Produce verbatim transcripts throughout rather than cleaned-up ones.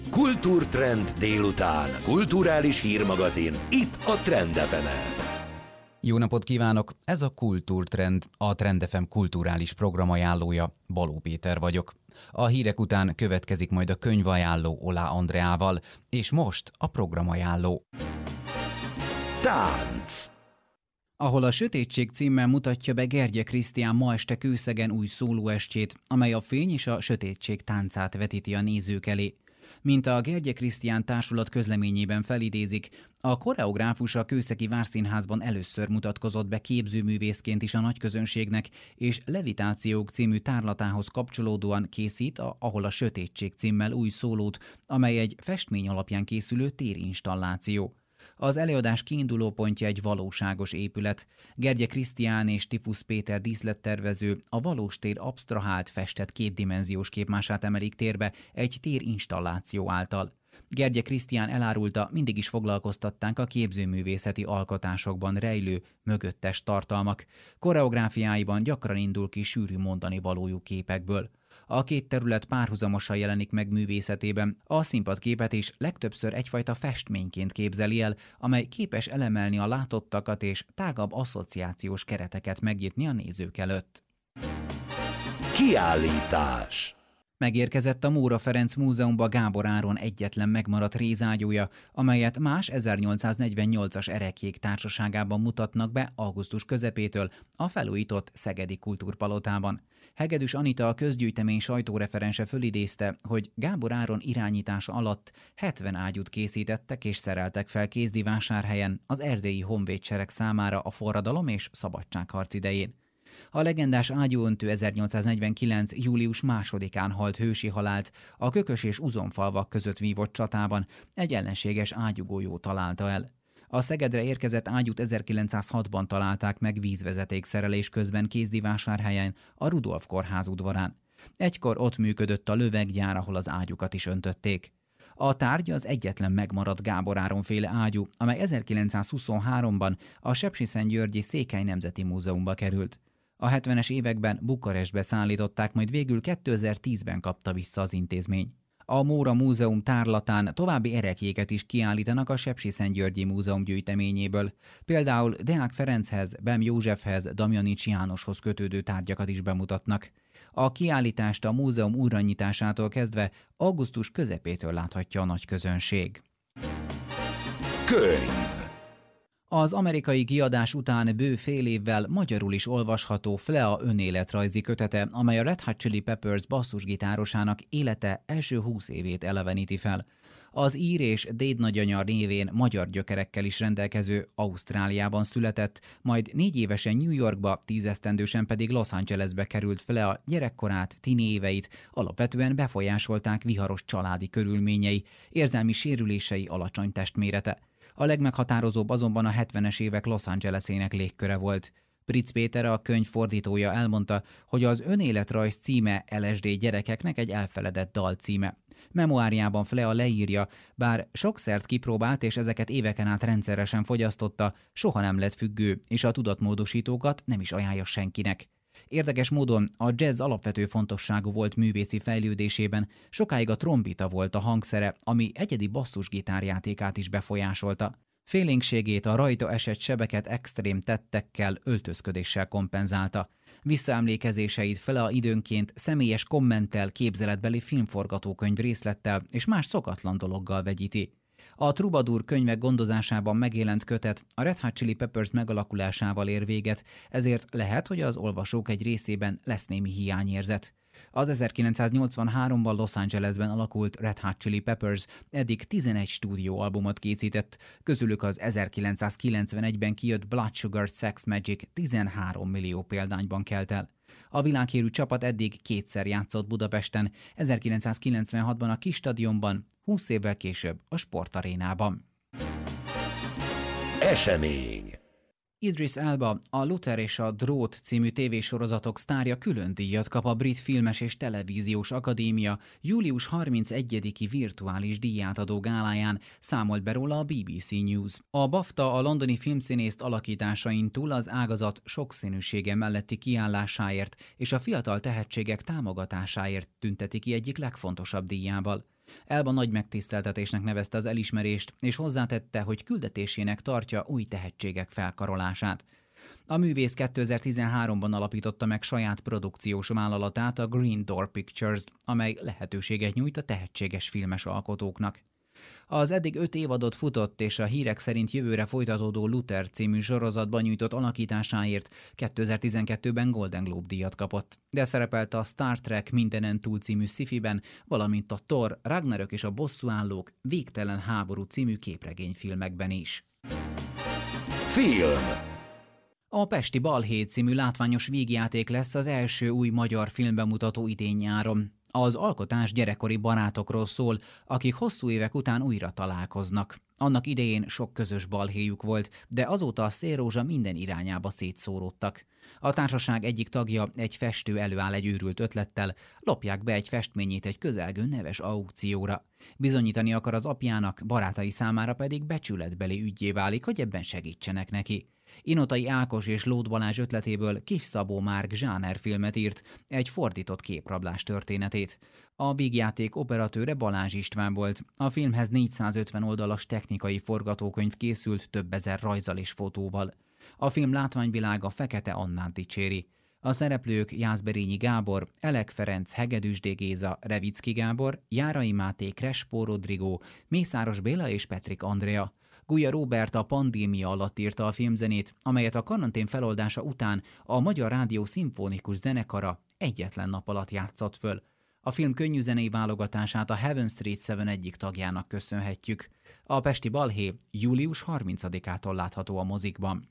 Kultúrtrend délután. Kulturális hírmagazin. Itt a Trend ef emen. Jó napot kívánok! Ez a Kultúrtrend, a Trend ef em kulturális programajánlója. Baló Péter vagyok. A hírek után következik majd a könyvajánló Olá Andreával, és most a programajánló. Tánc. Ahol a Sötétség címmel mutatja be Gergye Krisztián ma este Kőszegen új szólóestjét, amely a fény és a sötétség táncát vetíti a nézők elé. Mint a Gergye Krisztián Társulat közleményében felidézik, a koreográfus a Kőszegi Várszínházban először mutatkozott be képzőművészként is a nagyközönségnek, és Levitációk című tárlatához kapcsolódóan készít a Ahol a Sötétség címmel új szólót, amely egy festmény alapján készülő térinstalláció. Az előadás kiindulópontja egy valóságos épület. Gergye Krisztián és Tifusz Péter díszlettervező a valós tér absztrahált, festett kétdimenziós képmását emelik térbe egy térinstalláció által. Gergye Krisztián elárulta, mindig is foglalkoztatták a képzőművészeti alkotásokban rejlő, mögöttes tartalmak. Koreográfiáiban gyakran indul ki sűrű mondani valójú képekből. A két terület párhuzamosan jelenik meg művészetében, a színpadképet is legtöbbször egyfajta festményként képzeli el, amely képes elemelni a látottakat és tágabb asszociációs kereteket megnyitni a nézők előtt. Kiállítás. Megérkezett a Móra Ferenc Múzeumba Gábor Áron egyetlen megmaradt rézágyúja, amelyet más ezernnyolcszáznegyvennyolcas ereklyék társaságában mutatnak be augusztus közepétől a felújított Szegedi Kultúrpalotában. Hegedűs Anita, a közgyűjtemény sajtóreferense fölidézte, hogy Gábor Áron irányítása alatt hetven ágyút készítettek és szereltek fel Kézdivásárhelyen az erdélyi honvédsereg számára a forradalom és szabadságharc idején. A legendás ágyúöntő ezernyolcszáznegyvenkilenc. július másodikán halt hősi halált a Kökös és Uzonfalvak között vívott csatában, egy ellenséges ágyúgolyó találta el. A Szegedre érkezett ágyút ezerkilencszázhatban találták meg vízvezetékszerelés közben Kézdivásárhelyen, a Rudolf Kórház udvarán. Egykor ott működött a löveggyár, ahol az ágyukat is öntötték. A tárgy az egyetlen megmaradt Gábor Áron féle ágyú, amely ezerkilencszázhuszonháromban a sepsiszentgyörgyi Székely Nemzeti Múzeumba került. A hetvenes években Bukarestbe szállították, majd végül kétezer-tízben kapta vissza az intézmény. A Móra Múzeum tárlatán további ereklyéket is kiállítanak a Sepsiszentgyörgyi Múzeum gyűjteményéből. Például Deák Ferenchez, Bem Józsefhez, Damjanics Jánoshoz kötődő tárgyakat is bemutatnak. A kiállítást a múzeum újranyitásától kezdve augusztus közepétől láthatja a nagy közönség. Könyv. Az amerikai kiadás után bő fél évvel magyarul is olvasható Flea önéletrajzi kötete, amely a Red Hot Chili Peppers basszusgitárosának élete első húsz évét eleveníti fel. Az ír és déd nagyanyja névén magyar gyökerekkel is rendelkező Ausztráliában született, majd négy évesen New Yorkba, tízesztendősen pedig Los Angelesbe került Flea. Gyerekkorát, tini éveit alapvetően befolyásolták viharos családi körülményei, érzelmi sérülései, alacsony testmérete. A legmeghatározóbb azonban a hetvenes évek Los Angelesének légköre volt. Pritz Péter, a könyv fordítója elmondta, hogy az önéletrajz címe el es dé gyerekeknek egy elfeledett dal címe. Memoárjában Flea leírja, bár sokszert kipróbált és ezeket éveken át rendszeresen fogyasztotta, soha nem lett függő, és a tudatmódosítókat nem is ajánlja senkinek. Érdekes módon a jazz alapvető fontosságú volt művészi fejlődésében, sokáig a trombita volt a hangszere, ami egyedi basszusgitárjátékát is befolyásolta. Félénkségét, a rajta esett sebeket extrém tettekkel, öltözködéssel kompenzálta. Visszaemlékezéseit Flea időnként személyes kommenttel, képzeletbeli filmforgatókönyv részlettel és más szokatlan dologgal vegyíti. A Troubadour könyvek gondozásában megjelent kötet a Red Hot Chili Peppers megalakulásával ér véget, ezért lehet, hogy az olvasók egy részében lesz némi hiányérzet. Az ezerkilencszáznyolcvanháromban Los Angelesben alakult Red Hot Chili Peppers eddig tizenegy stúdióalbumot készített, közülük az ezerkilencszázkilencvenegyben kijött Blood Sugar Sex Magic tizenhárom millió példányban kelt el. A világhírű csapat eddig kétszer játszott Budapesten, ezerkilencszázkilencvenhatban a Kisstadionban, húsz évvel később a Sportarénában. Esemény. Idris Elba, a Luther és a Drót című tévésorozatok sztárja külön díjat kap a Brit Filmes és Televíziós Akadémia július harmincegyediki virtuális díjátadó gáláján, számolt be róla a bé bé cé News. A BAFTA a londoni filmszínészt alakításain túl az ágazat sokszínűsége melletti kiállásáért és a fiatal tehetségek támogatásáért tünteti ki egyik legfontosabb díjával. Elba nagy megtiszteltetésnek nevezte az elismerést, és hozzátette, hogy küldetésének tartja új tehetségek felkarolását. A művész kétezer-tizenháromban alapította meg saját produkciós vállalatát, a Green Door Pictures, amely lehetőséget nyújt a tehetséges filmes alkotóknak. Az eddig öt évadot futott és a hírek szerint jövőre folytatódó Luther című sorozatban nyújtott alakításáért kétezer-tizenkettőben Golden Globe díjat kapott, de szerepelt a Star Trek Mindenen túl című sci-fiben, valamint a Thor, Ragnarök és a bosszúállók Végtelen háború című képregényfilmekben is. Film. A Pesti Balhé című látványos vígjáték lesz az első új magyar filmbemutató idén-nyáron. Az alkotás gyerekkori barátokról szól, akik hosszú évek után újra találkoznak. Annak idején sok közös balhéjuk volt, de azóta a szélrózsa minden irányába szétszóródtak. A társaság egyik tagja, egy festő előáll egy őrült ötlettel, lopják be egy festményét egy közelgő neves aukcióra. Bizonyítani akar az apjának, barátai számára pedig becsületbeli üggyé válik, hogy ebben segítsenek neki. Inotai Ákos és Lóth Balázs ötletéből Kis Szabó Márk zsánerfilmet írt, egy fordított képrablás történetét. A vígjáték operatőre Balázs István volt. A filmhez négyszázötven oldalas technikai forgatókönyv készült több ezer rajzzal és fotóval. A film látványvilága Fekete Annát dicséri. A szereplők Jászberényi Gábor, Elek Ferenc, Hegedűsdé Géza, Revicki Gábor, Járai Máté, Crespo Rodrigo, Mészáros Béla és Petrik Andrea. Guya Róbert a pandémia alatt írta a filmzenét, amelyet a karantén feloldása után a Magyar Rádió szimfonikus zenekara egyetlen nap alatt játszott föl. A film könnyűzenei válogatását a Heaven Street Seven egyik tagjának köszönhetjük. A Pesti Balhé július harmincadikától látható a mozikban.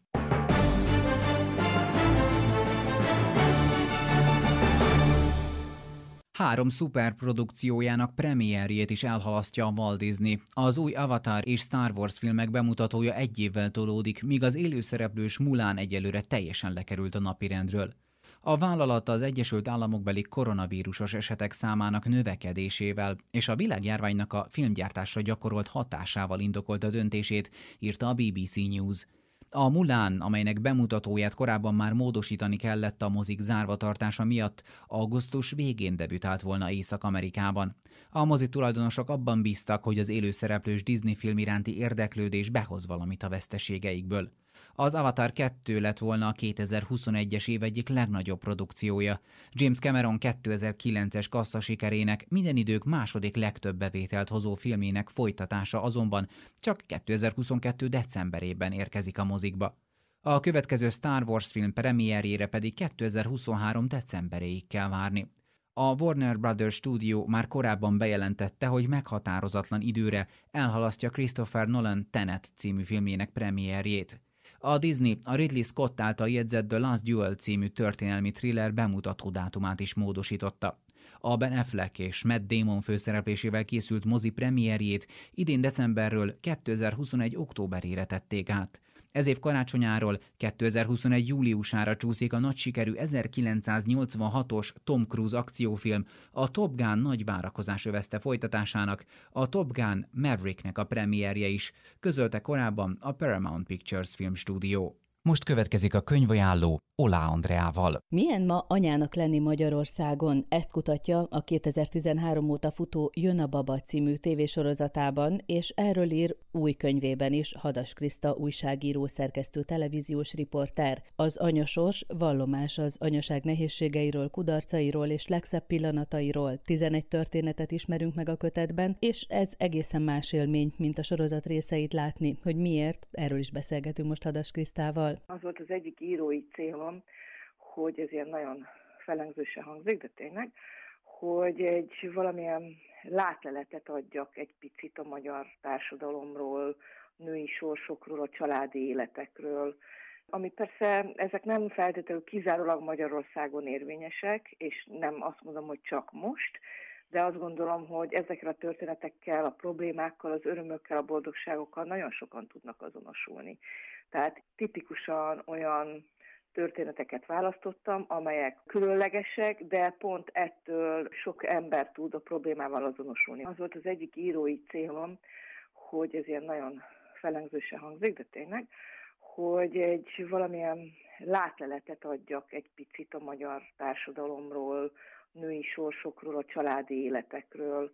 Három szuperprodukciójának premierjét is elhalasztja a Walt Disney. Az új Avatar és Star Wars filmek bemutatója egy évvel tolódik, míg az élőszereplős Mulan egyelőre teljesen lekerült a napirendről. A vállalat az Egyesült Államokbeli koronavírusos esetek számának növekedésével és a világjárványnak a filmgyártásra gyakorolt hatásával indokolta döntését, írta a bé bé cé News. A Mulan, amelynek bemutatóját korábban már módosítani kellett a mozik zárvatartása miatt, augusztus végén debütált volna Észak-Amerikában. A mozi tulajdonosok abban bíztak, hogy az élőszereplős Disney film iránti érdeklődés behoz valamit a veszteségeikből. Az Avatar kettő lett volna a kétezer-huszonegyes év egyik legnagyobb produkciója. James Cameron kétezer-kilences kasszasikerének, minden idők második legtöbb bevételt hozó filmének folytatása azonban csak kétezer-huszonkettő decemberében érkezik a mozikba. A következő Star Wars film premierjére pedig kétezer-huszonhárom decemberéig kell várni. A Warner Brothers Studio már korábban bejelentette, hogy meghatározatlan időre elhalasztja Christopher Nolan Tenet című filmjének premierjét. A Disney a Ridley Scott által jegyzett The Last Duel című történelmi thriller bemutató dátumát is módosította. A Ben Affleck és Matt Damon főszereplésével készült mozi premierjét idén decemberről kétezer-huszonegy októberére tették át. Ez év karácsonyáról kétezer-huszonegy júliusára csúszik a nagy sikerű ezerkilencszáznyolcvanhatos Tom Cruise akciófilm, a Top Gun nagy várakozás övezte folytatásának, a Top Gun Mavericknek a premierje is, közölte korábban a Paramount Pictures filmstúdió. Most következik a könyvajánló Oláh Andreával. Milyen ma anyának lenni Magyarországon? Ezt kutatja a kétezer-tizenhárom óta futó Jön a baba című tévésorozatában, és erről ír új könyvében is Hadas Kriszta újságíró, szerkesztő, televíziós riporter. Az anyasors vallomás az anyaság nehézségeiről, kudarcairól és legszebb pillanatairól. tizenegy történetet ismerünk meg a kötetben, és ez egészen más élmény, mint a sorozat részeit látni. Hogy miért? Erről is beszélgetünk most Hadas Krisztával. Az volt az egyik írói célom, hogy ez ilyen nagyon felengzősen hangzik, de tényleg, hogy egy valamilyen látleletet adjak egy picit a magyar társadalomról, női sorsokról, a családi életekről, ami persze ezek nem feltétlenül kizárólag Magyarországon érvényesek, és nem azt mondom, hogy csak most, de azt gondolom, hogy ezekkel a történetekkel, a problémákkal, az örömökkel, a boldogságokkal nagyon sokan tudnak azonosulni. Tehát tipikusan olyan történeteket választottam, amelyek különlegesek, de pont ettől sok ember tud a problémával azonosulni. Az volt az egyik írói célom, hogy ez ilyen nagyon felengzősen hangzik, de tényleg, hogy egy valamilyen látleletet adjak egy picit a magyar társadalomról, női sorsokról, a családi életekről,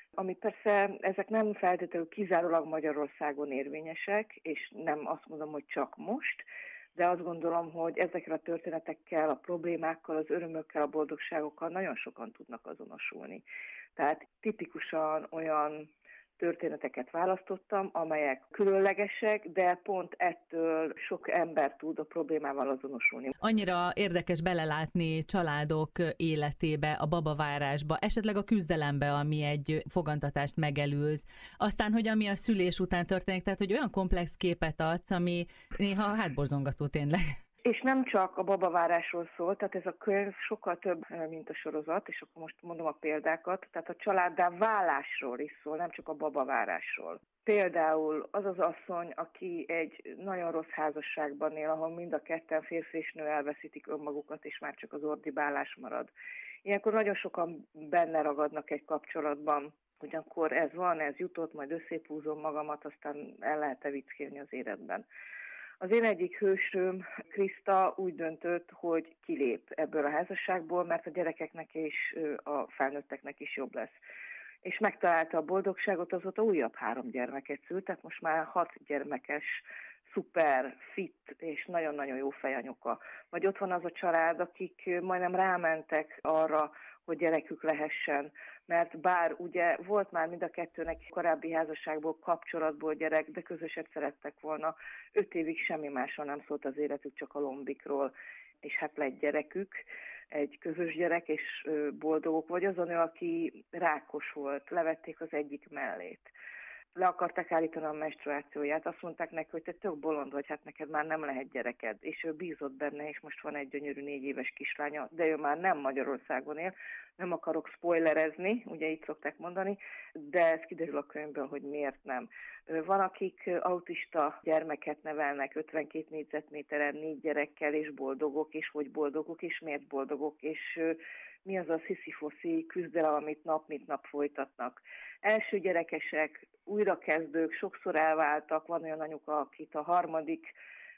Ami persze, ezek nem feltétlenül kizárólag Magyarországon érvényesek, és nem azt mondom, hogy csak most, de azt gondolom, hogy ezekkel a történetekkel, a problémákkal, az örömökkel, a boldogságokkal nagyon sokan tudnak azonosulni. Tehát tipikusan olyan történeteket választottam, amelyek különlegesek, de pont ettől sok ember tud a problémával azonosulni. Annyira érdekes belelátni családok életébe, a babavárásba, esetleg a küzdelembe, ami egy fogantatást megelőz. Aztán, hogy ami a szülés után történik, tehát hogy olyan komplex képet adsz, ami néha hátborzongató tényleg. És nem csak a babavárásról szól, tehát ez a könyv sokkal több, mint a sorozat, és akkor most mondom a példákat, tehát a családdá válásról is szól, nem csak a babavárásról. Például az az asszony, aki egy nagyon rossz házasságban él, ahol mind a ketten, férfi és nő elveszítik önmagukat, és már csak az ordibálás marad. Ilyenkor nagyon sokan benne ragadnak egy kapcsolatban, hogy akkor ez van, ez jutott, majd összépúzom magamat, aztán el lehet-e viccélni az életben. Az én egyik hősöm, Kriszta úgy döntött, hogy kilép ebből a házasságból, mert a gyerekeknek és a felnőtteknek is jobb lesz. És megtalálta a boldogságot, azóta újabb három gyermeket szült, tehát most már hat gyermekes, szuper, fit és nagyon-nagyon jó fejanyuka. Vagy ott van az a család, akik majdnem rámentek arra, hogy gyerekük lehessen, mert bár ugye volt már mind a kettőnek korábbi házasságból, kapcsolatból gyerek, de közöset szerettek volna. Öt évig semmi másról nem szólt az életük, csak a lombikról, és hát lett gyerekük, egy közös gyerek, és boldogok. Vagy azon ő, aki rákos volt, levették az egyik mellét. Le akarták állítani a menstruációját, azt mondták neki, hogy te tök bolond vagy, hát neked már nem lehet gyereked. És ő bízott benne, és most van egy gyönyörű négy éves kislánya, de ő már nem Magyarországon él. Nem akarok spoilerezni, ugye így szokták mondani, de ez kiderül a könyvből, hogy miért nem. Van, akik autista gyermeket nevelnek ötvenkét négyzetméteren, négy gyerekkel, és boldogok, és hogy boldogok, és miért boldogok, és mi az a sziszifoszi küzdelem, amit nap mint nap folytatnak. Első gyerekesek, újrakezdők, sokszor elváltak, van olyan anyuka, akit a harmadik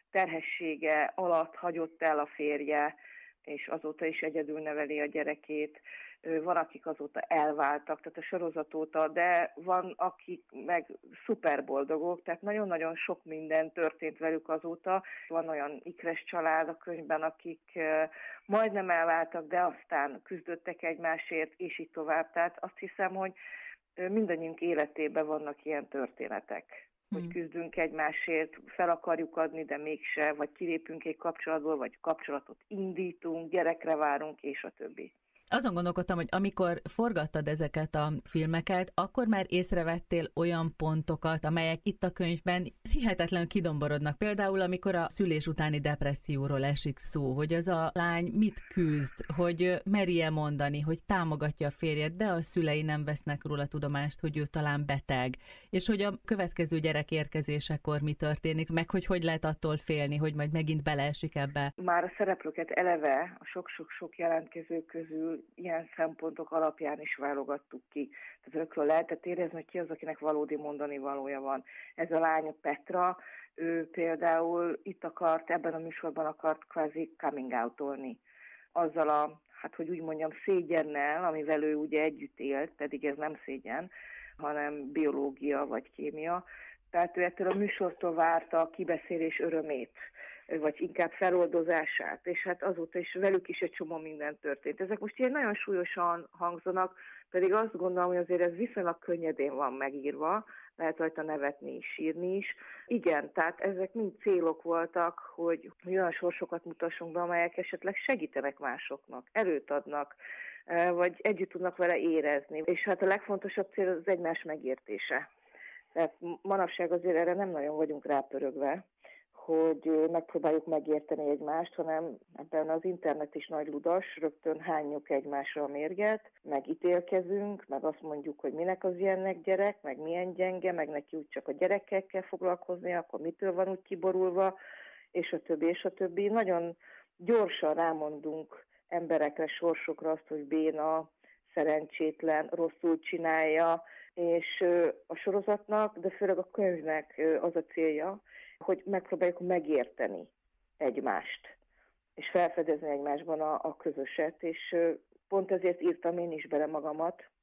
terhessége alatt hagyott el a férje, és azóta is egyedül neveli a gyerekét. Van, akik azóta elváltak, tehát a sorozat óta, de van, akik meg szuper boldogok, tehát nagyon-nagyon sok minden történt velük azóta. Van olyan ikres család a könyvben, akik majdnem elváltak, de aztán küzdöttek egymásért, és így tovább. Tehát azt hiszem, hogy mindannyiunk életében vannak ilyen történetek. Hogy küzdünk egymásért, fel akarjuk adni, de mégse, vagy kilépünk egy kapcsolatból, vagy kapcsolatot indítunk, gyerekre várunk, és a többi. Azon gondolkodtam, hogy amikor forgattad ezeket a filmeket, akkor már észrevettél olyan pontokat, amelyek itt a könyvben hihetetlenül kidomborodnak. Például, amikor a szülés utáni depresszióról esik szó, hogy az a lány mit küzd, hogy merje mondani, hogy támogatja a férjet, de a szülei nem vesznek róla tudomást, hogy ő talán beteg, és hogy a következő gyerek érkezésekor mi történik, meg hogy hogy lehet attól félni, hogy majd megint beleesik ebbe. Már a szereplőket eleve a sok-sok-sok jelentkező közül ilyen szempontok alapján is válogattuk ki. Tehát őkről lehetett érezni, hogy ki az, akinek valódi mondani valója van. Ez a lány Petra, ő például itt akart, ebben a műsorban akart kvázi coming out-olni. Azzal a, hát hogy úgy mondjam, szégyennel, amivel ő ugye együtt élt, pedig ez nem szégyen, hanem biológia vagy kémia. Tehát ő ettől a műsortól várta a kibeszélés örömét, vagy inkább feloldozását, és hát azóta is velük is egy csomó minden történt. Ezek most ilyen nagyon súlyosan hangzanak, pedig azt gondolom, hogy azért ez viszonylag könnyedén van megírva, lehet rajta nevetni is, sírni is. Igen, tehát ezek mind célok voltak, hogy olyan sorsokat mutassunk be, amelyek esetleg segítenek másoknak, erőt adnak, vagy együtt tudnak vele érezni. És hát a legfontosabb cél az egymás megértése. Tehát manapság azért erre nem nagyon vagyunk rápörögve, hogy megpróbáljuk megérteni egymást, hanem ebben az internet is nagy ludas, rögtön hányjuk egymásra a mérget, meg ítélkezünk, meg azt mondjuk, hogy minek az ilyennek gyerek, meg milyen gyenge, meg neki úgy csak a gyerekkel kell foglalkozni, akkor mitől van úgy kiborulva, és a többi, és a többi. Nagyon gyorsan rámondunk emberekre, sorsokra azt, hogy béna, szerencsétlen, rosszul csinálja, és a sorozatnak, de főleg a könyvnek az a célja, hogy megpróbáljuk megérteni egymást, és felfedezni egymásban a, a közöset, és pont ezért írtam én is bele magamat,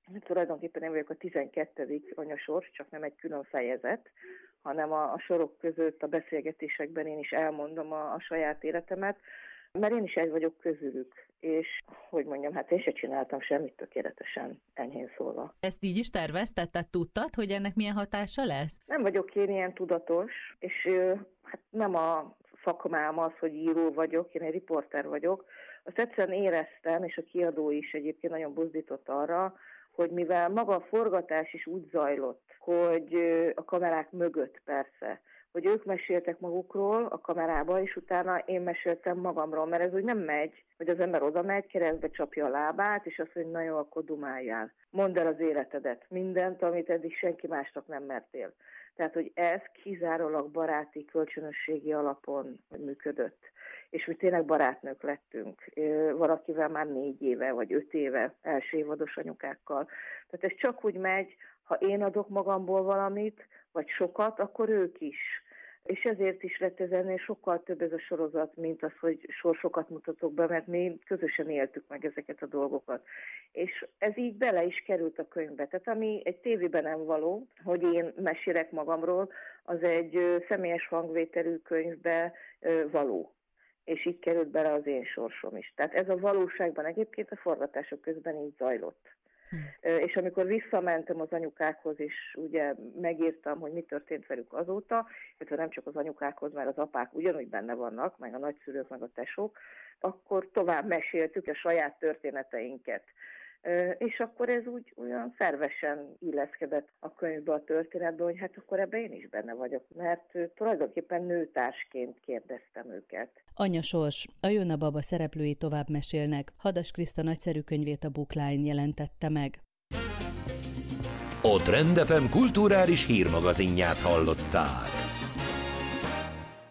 Tulajdonképpen én vagyok a tizenkettedik anyasors, csak nem egy külön fejezet, hanem a, a sorok között, a beszélgetésekben én is elmondom a, a saját életemet, mert én is egy vagyok közülük, és hogy mondjam, hát én se csináltam semmit tökéletesen, enyhén szólva. Ezt így is tervezted, tehát tudtad, hogy ennek milyen hatása lesz? Nem vagyok én ilyen tudatos, és hát nem a szakmám az, hogy író vagyok, én egy riporter vagyok. Azt egyszerűen éreztem, és a kiadó is egyébként nagyon buzdított arra, hogy mivel maga a forgatás is úgy zajlott, hogy a kamerák mögött persze, hogy ők meséltek magukról a kamerába, és utána én meséltem magamról, mert ez úgy nem megy, hogy az ember oda megy, keresztbe csapja a lábát, és azt mondja, na jó, akkor dumáljál. Mondd el az életedet, mindent, amit eddig senki másnak nem mertél. Tehát, hogy ez kizárólag baráti, kölcsönösségi alapon működött. És mi tényleg barátnők lettünk. Valakivel már négy éve, vagy öt éve első évados anyukákkal. Tehát ez csak úgy megy, ha én adok magamból valamit, vagy sokat, akkor ők is. És ezért is lett ez ennél sokkal több ez a sorozat, mint az, hogy sorsokat mutatok be, mert mi közösen éltük meg ezeket a dolgokat. És ez így bele is került a könyvbe. Tehát ami egy tévében nem való, hogy én mesélek magamról, az egy személyes hangvételű könyvbe való. És így került bele az én sorsom is. Tehát ez a valóságban egyébként a forgatások közben így zajlott. Hm. És amikor visszamentem az anyukákhoz, és ugye megírtam, hogy mi történt velük azóta, illetve nem csak az anyukákhoz, mert az apák ugyanúgy benne vannak, meg a nagyszülők, meg a tesók, akkor tovább meséltük a saját történeteinket. És akkor ez úgy olyan szervesen illeszkedett a könyvbe, a történetbe, hogy hát akkor ebben én is benne vagyok, mert tulajdonképpen nőtársként kérdeztem őket. Anya Sors, a Jön a baba szereplői tovább mesélnek. Hadas Kriszta nagyszerű könyvét a Bookline jelentette meg. A Trend ef em kulturális hírmagazinját hallották.